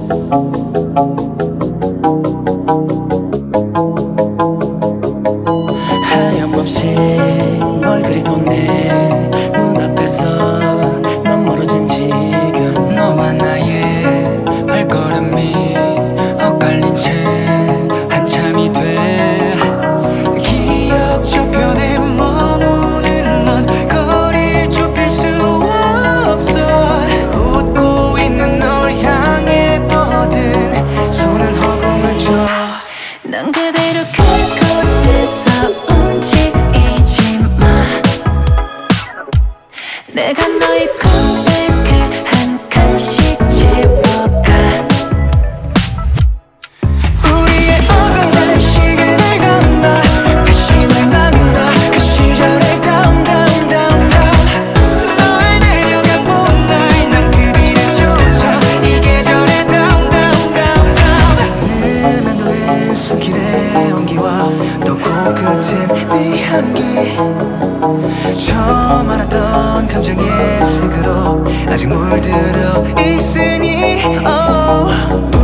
하염없이 널 그리고 내 눈앞에서 넌 멀어진 지금 너와 나의 발걸음이 엇갈린 채 한참이 돼 기억 저편에 머무는 넌 거리를 좁힐 수 없어 웃고 있는 널 향해 뻗은 손은 허공을 쳐 난 그대로 그곳에서 움직이지 마 내가 너의 고백을 한 칸씩 집어가 우리의 어긋난 시간을 감아 다시 널 만나 그 시절의 down down down down 널 내려가 본 날 난 그 뒤를 쫓아 이 계절의 down down down down 맴도는 손길의 온기와 또 코끝은 네 향기 처음 알았던 감정의 색으로 아직 물들어 있으니 oh.